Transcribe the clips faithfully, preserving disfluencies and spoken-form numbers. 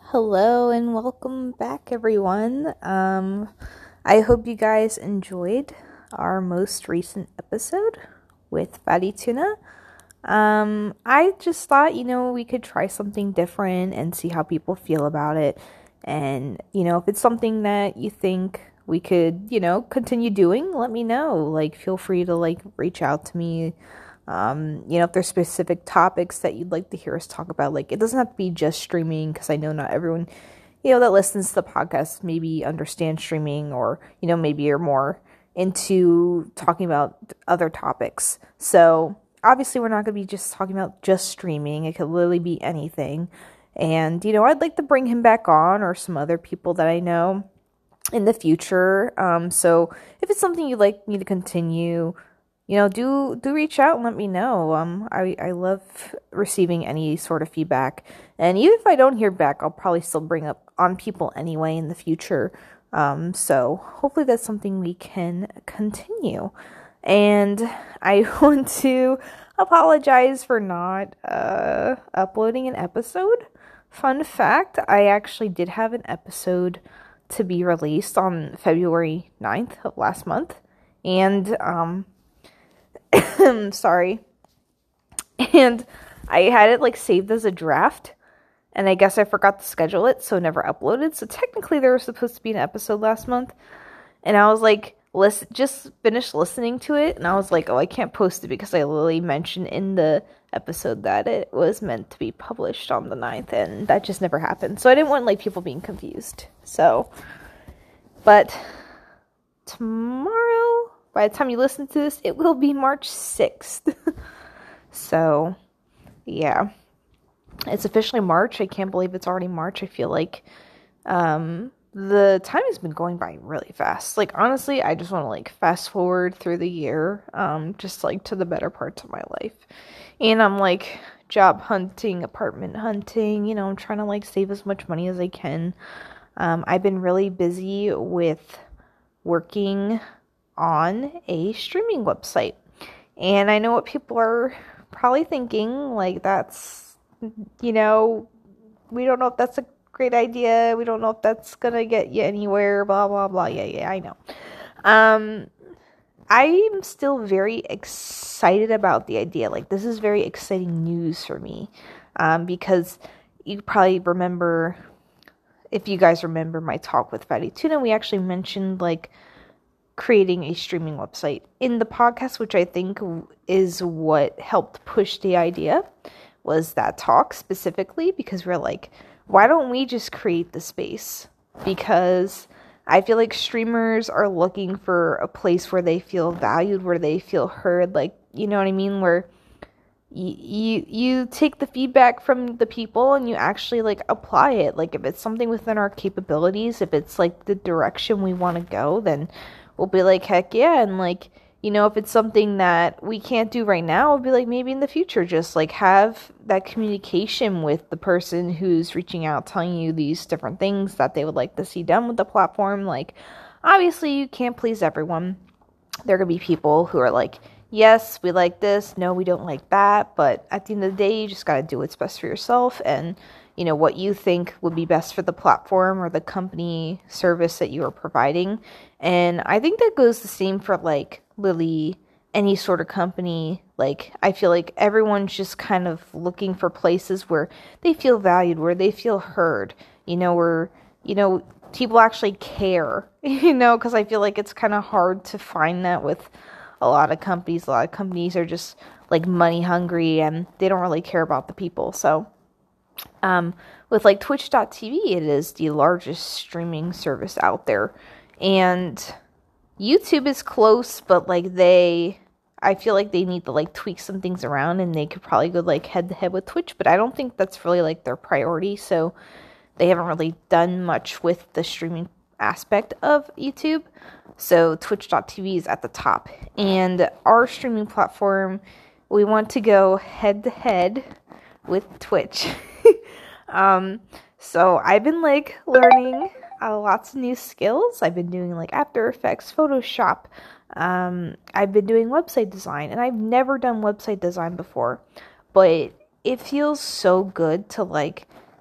Hello and welcome back, everyone. Um, I hope you guys enjoyed our most recent episode with Fatty Tuna. Um, I just thought, you know, we could try something different and see how people feel about it. And, you know, if it's something that you think we could, you know, continue doing, let me know. Like, feel free to, like, reach out to me. Um, you know, if there's specific topics that you'd like to hear us talk about, like, it doesn't have to be just streaming, because I know not everyone, you know, that listens to the podcast maybe understands streaming, or, you know, maybe you're more into talking about other topics. So, obviously, we're not going to be just talking about just streaming. It could literally be anything. And, you know, I'd like to bring him back on, or some other people that I know in the future. Um, so, if it's something you'd like me to continue, you know, do do reach out and let me know. Um, I, I love receiving any sort of feedback. And even if I don't hear back, I'll probably still bring up on people anyway in the future. Um, so hopefully that's something we can continue. And I want to apologize for not uh, uploading an episode. Fun fact, I actually did have an episode to be released on February ninth of last month. And, um... sorry. And I had it like saved as a draft, and I guess I forgot to schedule it, so never uploaded. So technically there was supposed to be an episode last month, and I was like, listen, just finished listening to it, and I was like, oh, I can't post it because I literally mentioned in the episode that it was meant to be published on the ninth, and that just never happened. So I didn't want like people being confused. So, but tomorrow, by the time you listen to this, it will be March sixth. So, yeah. It's officially March. I can't believe it's already March. I feel like um, the time has been going by really fast. Like, honestly, I just want to, like, fast forward through the year, um, just, like, to the better parts of my life. And I'm, like, job hunting, apartment hunting. You know, I'm trying to, like, save as much money as I can. Um, I've been really busy with working on a streaming website, and I know what people are probably thinking, like, that's, you know, we don't know if that's a great idea, we don't know if that's gonna get you anywhere, blah blah blah. Yeah, yeah, I know. um I'm still very excited about the idea. Like, this is very exciting news for me, um because you probably remember, if you guys remember my talk with Fatty Tuna, we actually mentioned, like, creating a streaming website in the podcast, which I think is what helped push the idea, was that talk specifically, because we're like, why don't we just create the space? Because I feel like streamers are looking for a place where they feel valued, where they feel heard, like, you know what I mean, where you you, you take the feedback from the people and you actually, like, apply it. Like, if it's something within our capabilities, if it's like the direction we want to go, then we'll be like, heck yeah. And, like, you know, if it's something that we can't do right now, we'll be like, maybe in the future, just, like, have that communication with the person who's reaching out, telling you these different things that they would like to see done with the platform. Like, obviously, you can't please everyone. There are going to be people who are like, yes, we like this, no, we don't like that. But at the end of the day, you just got to do what's best for yourself, and, you know, what you think would be best for the platform or the company service that you are providing. And I think that goes the same for, like, literally any sort of company. Like, I feel like everyone's just kind of looking for places where they feel valued, where they feel heard, you know, where, you know, people actually care, you know, because I feel like it's kind of hard to find that with a lot of companies. A lot of companies are just, like, money hungry, and they don't really care about the people. So, Um, with, like, Twitch dot T V, it is the largest streaming service out there, and YouTube is close, but, like, they, I feel like they need to, like, tweak some things around, and they could probably go, like, head to head with Twitch, but I don't think that's really, like, their priority. So they haven't really done much with the streaming aspect of YouTube. So Twitch dot T V is at the top, and our streaming platform, we want to go head to head with Twitch. um, so I've been, like, learning uh, lots of new skills. I've been doing, like, After Effects, Photoshop. Um, I've been doing website design, and I've never done website design before, but it feels so good to, like,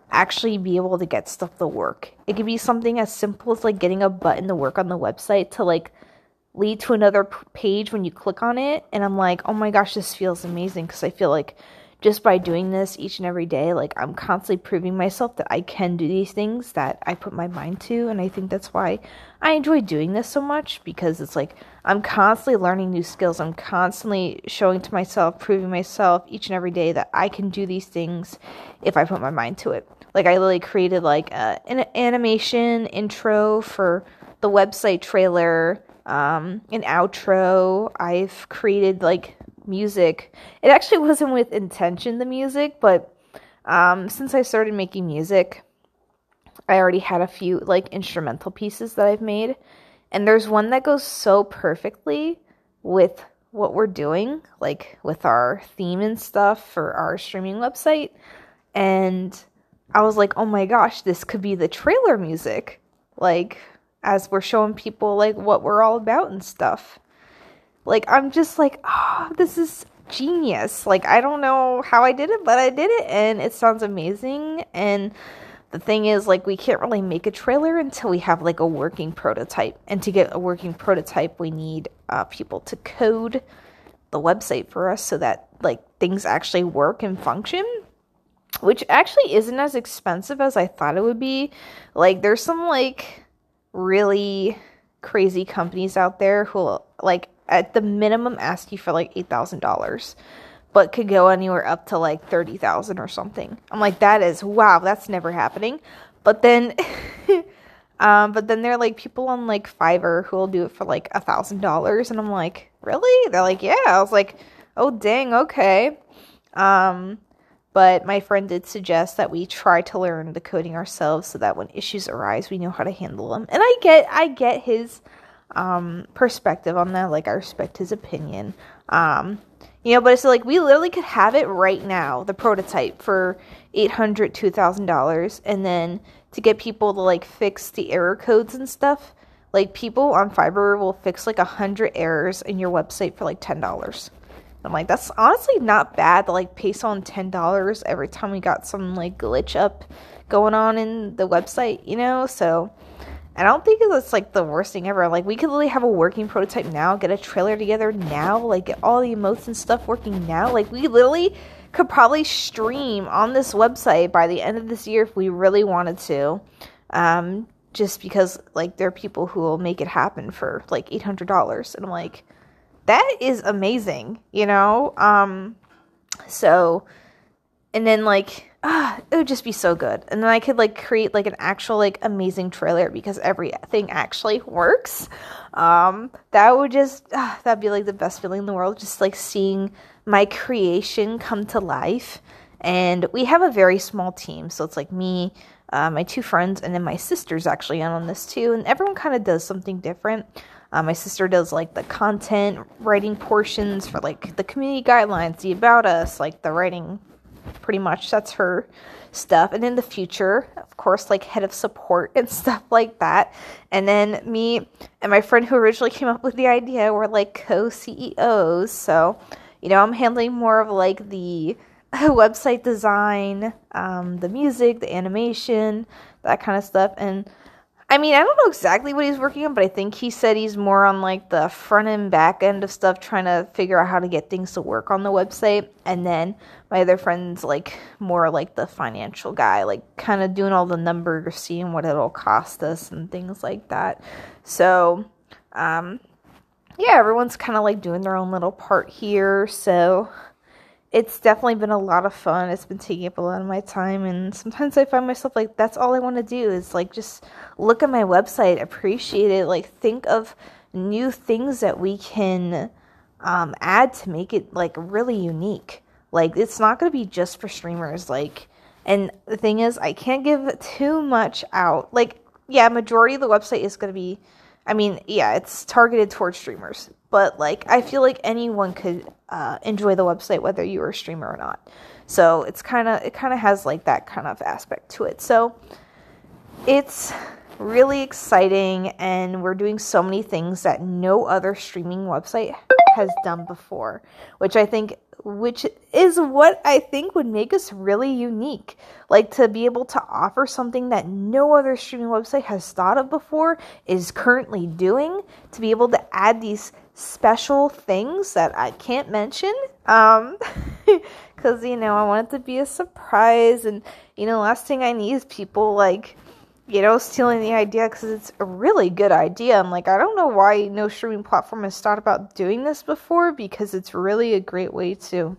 actually be able to get stuff to work. It could be something as simple as like getting a button to work on the website to like lead to another p- page when you click on it. And I'm like, oh my gosh, this feels amazing, because I feel like just by doing this each and every day, like I'm constantly proving myself that I can do these things that I put my mind to. And I think that's why I enjoy doing this so much, because it's like I'm constantly learning new skills. I'm constantly showing to myself, proving myself each and every day that I can do these things if I put my mind to it. Like I literally created like a, an animation intro for the website trailer, um, an outro. I've created like music. It actually wasn't with intention, the music, but um, since I started making music, I already had a few like instrumental pieces that I've made, and there's one that goes so perfectly with what we're doing, like with our theme and stuff for our streaming website. And I was like, oh my gosh, this could be the trailer music, like as we're showing people like what we're all about and stuff. Like, I'm just like, oh, this is genius. Like, I don't know how I did it, but I did it, and it sounds amazing. And the thing is, like, we can't really make a trailer until we have, like, a working prototype. And to get a working prototype, we need uh, people to code the website for us so that, like, things actually work and function, which actually isn't as expensive as I thought it would be. Like, there's some, like, really crazy companies out there who, like, at the minimum ask you for like eight thousand dollars, but could go anywhere up to like thirty thousand dollars or something. I'm like, that is, wow, that's never happening. But then, um, but then there are like people on like Fiverr who will do it for like a thousand dollars. And I'm like, really? They're like, yeah. I was like, oh, dang. Okay. Um, but my friend did suggest that we try to learn the coding ourselves so that when issues arise, we know how to handle them. And I get, I get his um perspective on that. Like, I respect his opinion, um you know, but it's like we literally could have it right now, the prototype, for eight hundred dollars, two thousand dollars, and then to get people to like fix the error codes and stuff, like people on Fiverr will fix like a hundred errors in your website for like ten dollars. I'm like, that's honestly not bad to like pay someone ten dollars every time we got some like glitch up going on in the website, you know. So I don't think it's like the worst thing ever. Like, we could literally have a working prototype now, get a trailer together now, like get all the emotes and stuff working now. Like, we literally could probably stream on this website by the end of this year if we really wanted to. Um, just because like there are people who will make it happen for like eight hundred dollars. And I'm like, that is amazing, you know? Um, so, and then like, ah, it would just be so good. And then I could like create like an actual like amazing trailer because everything actually works. Um, that would just, ah, that'd be like the best feeling in the world. Just like seeing my creation come to life. And we have a very small team. So it's like me, uh, my two friends, and then my sister's actually in on this too. And everyone kind of does something different. Uh, my sister does like the content writing portions for like the community guidelines, the about us, like the writing. Pretty much that's her stuff. And in the future, of course, like head of support and stuff like that. And then me and my friend who originally came up with the idea were like co-C E Os. So, you know, I'm handling more of like the website design, um, the music, the animation, that kind of stuff. And I mean, I don't know exactly what he's working on, but I think he said he's more on like the front and back end of stuff, trying to figure out how to get things to work on the website. And then my other friend's like more like the financial guy, like kind of doing all the numbers, seeing what it'll cost us and things like that. So, um, yeah, everyone's kind of like doing their own little part here. So it's definitely been a lot of fun. It's been taking up a lot of my time, and sometimes I find myself like, that's all I want to do is like just look at my website, appreciate it, like think of new things that we can um, add to make it like really unique. Like, it's not going to be just for streamers. Like, and the thing is, I can't give too much out. Like, yeah, majority of the website is going to be, I mean, yeah, it's targeted towards streamers. But, like, I feel like anyone could uh, enjoy the website, whether you are a streamer or not. So, it's kind of, it kind of has, like, that kind of aspect to it. So, it's really exciting, and we're doing so many things that no other streaming website has done before, which I think which is what I think would make us really unique. Like, to be able to offer something that no other streaming website has thought of before, is currently doing, to be able to add these special things that I can't mention, um, because, you know, I want it to be a surprise, and, you know, last thing I need is people, like, you know, stealing the idea, because it's a really good idea. I'm like, I don't know why no streaming platform has thought about doing this before, because it's really a great way to,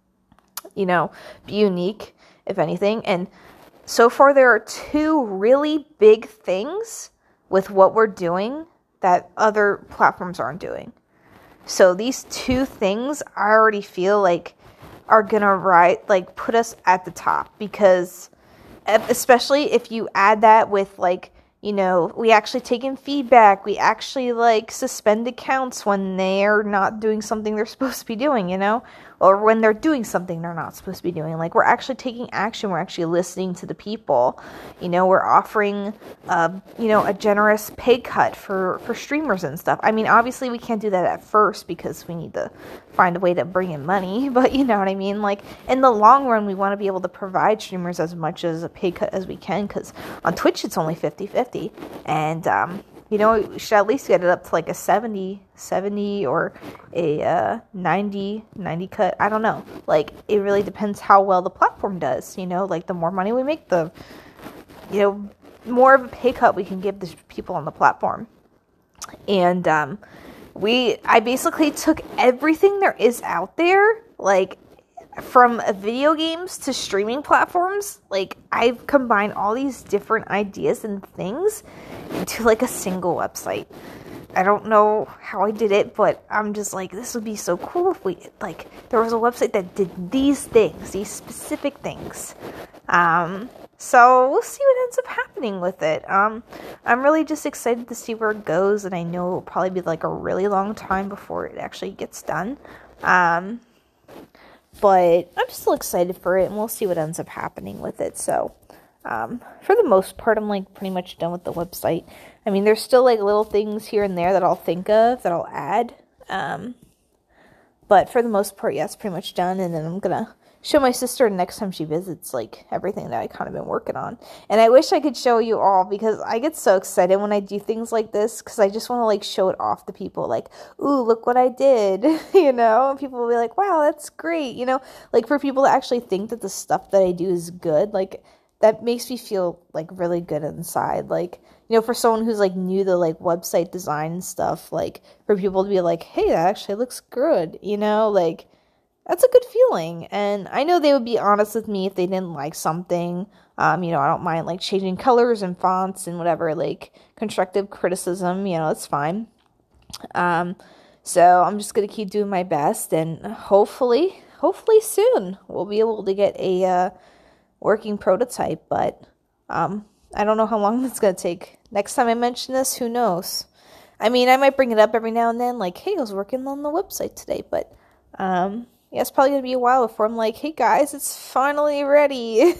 you know, be unique, if anything. And so far, there are two really big things with what we're doing that other platforms aren't doing. So these two things, I already feel like are gonna right, like put us at the top, because especially if you add that with, like, you know, we actually take in feedback, we actually, like, suspend accounts when they're not doing something they're supposed to be doing, you know, or when they're doing something they're not supposed to be doing. Like, we're actually taking action, we're actually listening to the people, you know, we're offering, uh, you know, a generous pay cut for, for streamers and stuff. I mean, obviously we can't do that at first, because we need to find a way to bring in money, but you know what I mean? Like, in the long run, we want to be able to provide streamers as much as a pay cut as we can, because on Twitch it's only fifty-fifty, and, um, you know, we should at least get it up to like a seventy, seventy or a uh, ninety, ninety cut. I don't know. Like, it really depends how well the platform does, you know? Like, the more money we make, the, you know, more of a pay cut we can give the people on the platform. And, um, we, I basically took everything there is out there, like, from video games to streaming platforms. Like, I've combined all these different ideas and things into, like, a single website. I don't know how I did it, but I'm just like, this would be so cool if we, like, there was a website that did these things, these specific things. Um, so we'll see what ends up happening with it. Um, I'm really just excited to see where it goes, and I know it'll probably be, like, a really long time before it actually gets done. Um, but I'm still excited for it, and we'll see what ends up happening with it. So, um, for the most part, I'm, like, pretty much done with the website. I mean, there's still, like, little things here and there that I'll think of, that I'll add. Um, but for the most part, yeah, it's pretty much done. And then I'm gonna show my sister next time she visits, like, everything that I kind of been working on. And I wish I could show you all, because I get so excited when I do things like this, because I just want to, like, show it off to people, like, ooh, look what I did, you know, and people will be like, wow, that's great, you know, like, for people to actually think that the stuff that I do is good, like, that makes me feel, like, really good inside. Like, you know, for someone who's, like, new to, like, website design and stuff, like, for people to be like, hey, that actually looks good, you know, like, that's a good feeling. And I know they would be honest with me if they didn't like something. Um, you know, I don't mind, like, changing colors and fonts and whatever, like, constructive criticism, you know, it's fine. Um, so I'm just going to keep doing my best, and hopefully, hopefully soon we'll be able to get a, uh, working prototype, but, um, I don't know how long that's going to take. Next time I mention this, who knows? I mean, I might bring it up every now and then, like, hey, I was working on the website today, but, um, yeah, it's probably going to be a while before I'm like, hey guys, it's finally ready.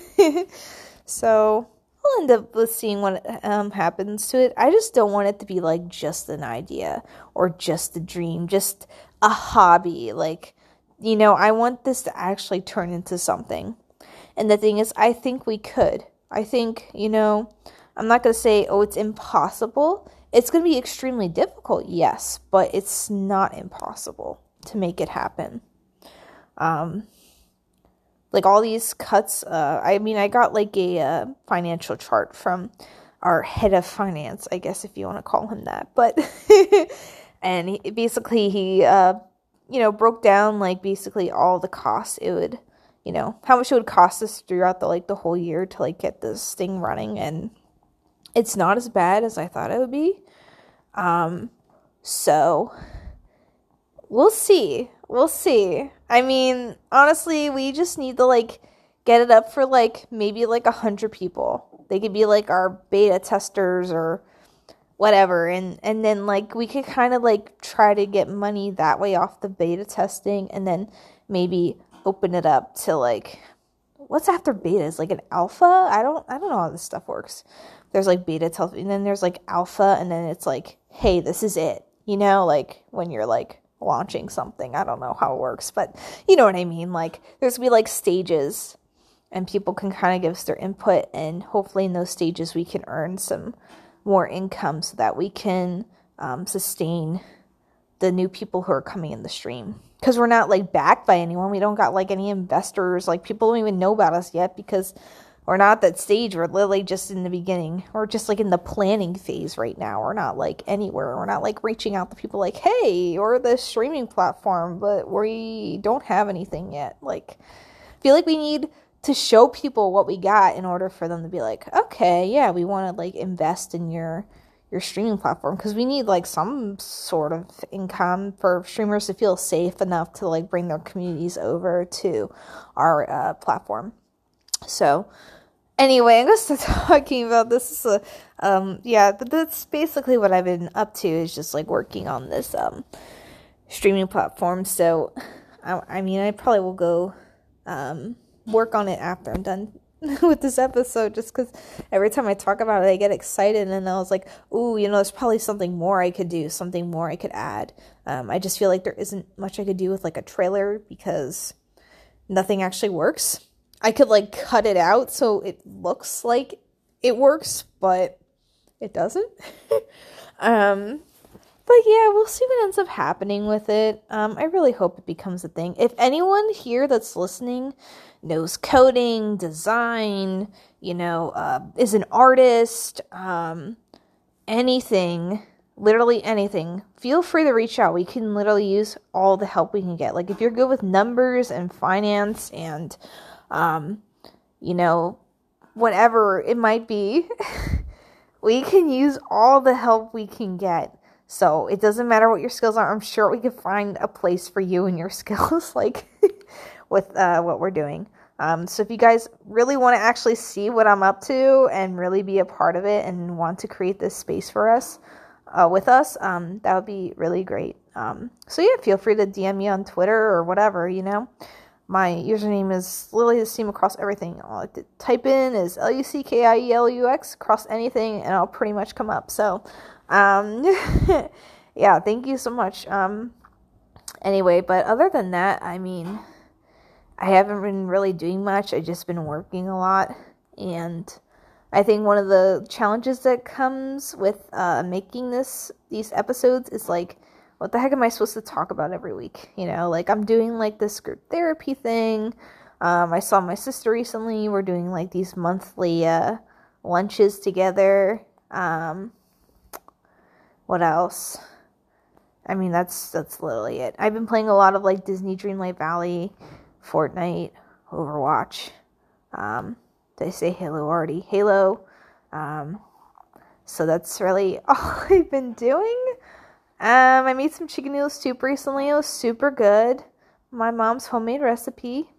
So, I'll end up with seeing what, um, happens to it. I just don't want it to be, like, just an idea, or just a dream, just a hobby. Like, you know, I want this to actually turn into something. And the thing is, I think we could. I think, you know, I'm not going to say, oh, it's impossible. It's going to be extremely difficult, yes, but it's not impossible to make it happen. Um, like, all these cuts, uh, I mean, I got, like, a uh, financial chart from our head of finance, I guess, if you want to call him that. But, and he, basically, he, uh, you know, broke down, like, basically all the costs it would, you know, how much it would cost us throughout the, like, the whole year to, like, get this thing running, and it's not as bad as I thought it would be. Um, so, we'll see, we'll see. I mean, honestly, we just need to, like, get it up for, like, maybe, like, a hundred people. They could be, like, our beta testers or whatever, and, and then, like, we could kind of, like, try to get money that way off the beta testing, and then maybe open it up to, like, what's after beta? Is, like, an alpha? I don't, I don't know how this stuff works. There's, like, beta, tel- and then there's, like, alpha, and then it's, like, hey, this is it, you know, like, when you're, like, launching something. I don't know how it works, but you know what I mean. Like, there's gonna be like stages, and people can kind of give us their input, and hopefully in those stages we can earn some more income so that we can um, sustain the new people who are coming in the stream. Because we're not like backed by anyone. We don't got like any investors. Like, people don't even know about us yet because we're not at that stage. We're literally just in the beginning. We're just like in the planning phase right now. We're not like anywhere. We're not like reaching out to people like, hey, or the streaming platform, but we don't have anything yet. Like, I feel like we need to show people what we got in order for them to be like, okay, yeah, we want to like invest in your your streaming platform, because we need like some sort of income for streamers to feel safe enough to like bring their communities over to our uh, platform. So anyway, I'm gonna start talking about this. Is a, um, yeah, but that's basically what I've been up to, is just like working on this um streaming platform. So I, I mean, I probably will go um work on it after I'm done with this episode, just because every time I talk about it I get excited, and I was like, ooh, you know, there's probably something more I could do, something more I could add. um, I just feel like there isn't much I could do with like a trailer, because nothing actually works. I could like cut it out so it looks like it works, but it doesn't. um But yeah, we'll see what ends up happening with it. Um, I really hope it becomes a thing. If anyone here that's listening knows coding, design, you know, uh, is an artist, um, anything, literally anything, feel free to reach out. We can literally use all the help we can get. Like, if you're good with numbers and finance and, um, you know, whatever it might be, we can use all the help we can get. So it doesn't matter what your skills are. I'm sure we can find a place for you and your skills, like with uh, what we're doing. Um, so if you guys really want to actually see what I'm up to and really be a part of it and want to create this space for us, uh, with us, um, that would be really great. Um, so yeah, feel free to D M me on Twitter or whatever, you know. My username is literally the same across everything. All I have to type in is L U C K I E L U X across anything, and I'll pretty much come up. So Um, yeah, thank you so much. Um, anyway, but other than that, I mean, I haven't been really doing much. I've just been working a lot, and I think one of the challenges that comes with, uh, making this, these episodes is like, what the heck am I supposed to talk about every week? You know, like, I'm doing like this group therapy thing. Um, I saw my sister recently. We're doing like these monthly, uh, lunches together. Um, What else? I mean, that's that's literally it. I've been playing a lot of like Disney Dreamlight Valley, Fortnite, Overwatch. Um, did I say Halo already? Halo. Um, so that's really all I've been doing. Um, I made some chicken noodle soup recently. It was super good. My mom's homemade recipe.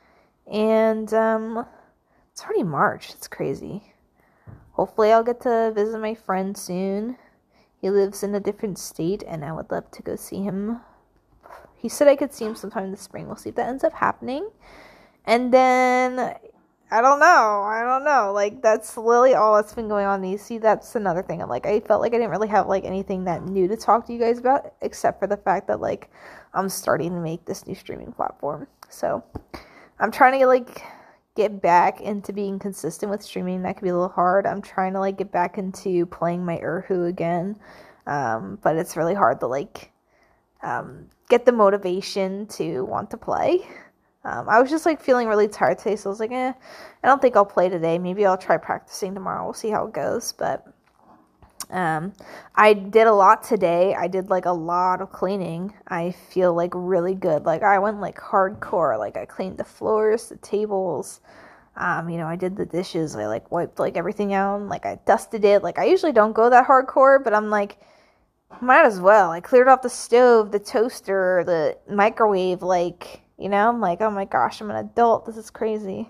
And um, it's already March. It's crazy. Hopefully I'll get to visit my friend soon. He lives in a different state, and I would love to go see him. He said I could see him sometime in the spring. We'll see if that ends up happening. And then, I don't know. I don't know. Like, that's literally all that's been going on. You see, that's another thing. I'm like, I felt like I didn't really have, like, anything that new to talk to you guys about, except for the fact that, like, I'm starting to make this new streaming platform. So, I'm trying to, like, get back into being consistent with streaming. That could be a little hard. I'm trying to like get back into playing my Erhu again, um, but it's really hard to like um, get the motivation to want to play. Um, I was just like feeling really tired today, so I was like, eh, I don't think I'll play today. Maybe I'll try practicing tomorrow. We'll see how it goes. But um, I did a lot today. I did like a lot of cleaning. I feel like really good. Like I went like hardcore. Like I cleaned the floors, the tables. Um, you know, I did the dishes. I like wiped like everything out. Like I dusted it. Like I usually don't go that hardcore, but I'm like, might as well. I cleared off the stove, the toaster, the microwave. Like, you know, I'm like, oh my gosh, I'm an adult. This is crazy.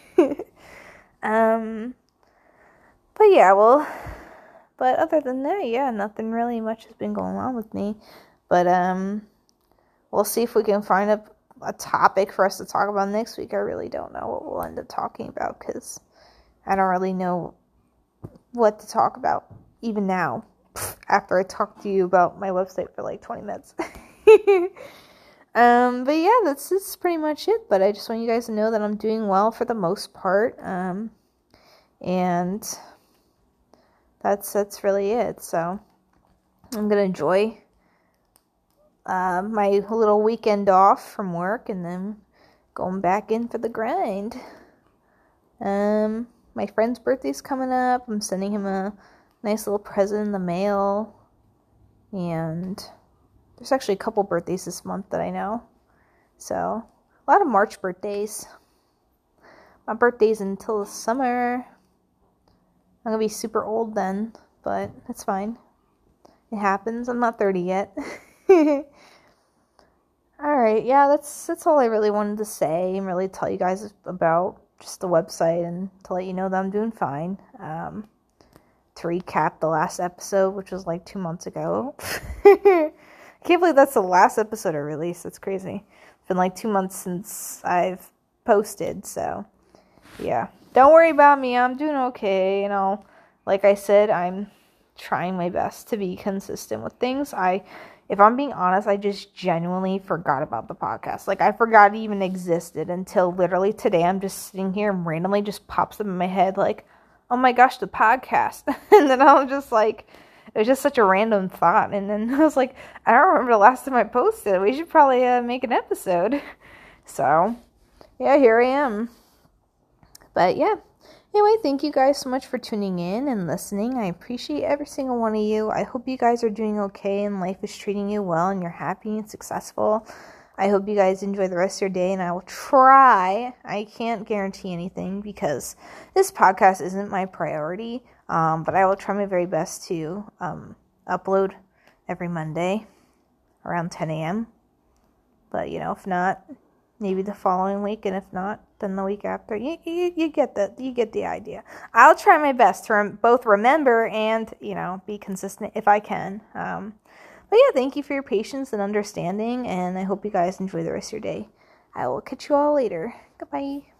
um, but yeah, well. But other than that, yeah, nothing really much has been going on with me. But um, we'll see if we can find a, a topic for us to talk about next week. I really don't know what we'll end up talking about because I don't really know what to talk about even now after I talked to you about my website for like twenty minutes. um, but yeah, that's, that's pretty much it. But I just want you guys to know that I'm doing well for the most part. Um, and that's, that's really it. So I'm going to enjoy uh, my little weekend off from work and then going back in for the grind. Um, my friend's birthday's coming up. I'm sending him a nice little present in the mail. And there's actually a couple birthdays this month that I know. So, a lot of March birthdays. My birthday's until the summer. I'm gonna be super old then, but that's fine. It happens. I'm not thirty yet. Alright, yeah, that's that's all I really wanted to say and really tell you guys about just the website and to let you know that I'm doing fine. Um, to recap the last episode, which was like two months ago. I can't believe that's the last episode I released. That's crazy. It's been like two months since I've posted, so yeah. Don't worry about me. I'm doing okay. You know, like I said, I'm trying my best to be consistent with things. I, if I'm being honest, I just genuinely forgot about the podcast. Like, I forgot it even existed until literally today. I'm just sitting here and randomly just pops up in my head like, oh my gosh, the podcast. And then I was just like, it was just such a random thought. And then I was like, I don't remember the last time I posted. We should probably uh, make an episode. So, yeah, here I am. But yeah. Anyway, thank you guys so much for tuning in and listening. I appreciate every single one of you. I hope you guys are doing okay and life is treating you well and you're happy and successful. I hope you guys enjoy the rest of your day, and I will try. I can't guarantee anything because this podcast isn't my priority, um, but I will try my very best to um, upload every Monday around ten a.m. But, you know, if not, maybe the following week, and if not, then the week after. You, you, you get the you get the idea. I'll try my best to rem- both remember and, you know, be consistent if I can. Um, But yeah, thank you for your patience and understanding, and I hope you guys enjoy the rest of your day. I will catch you all later. Goodbye.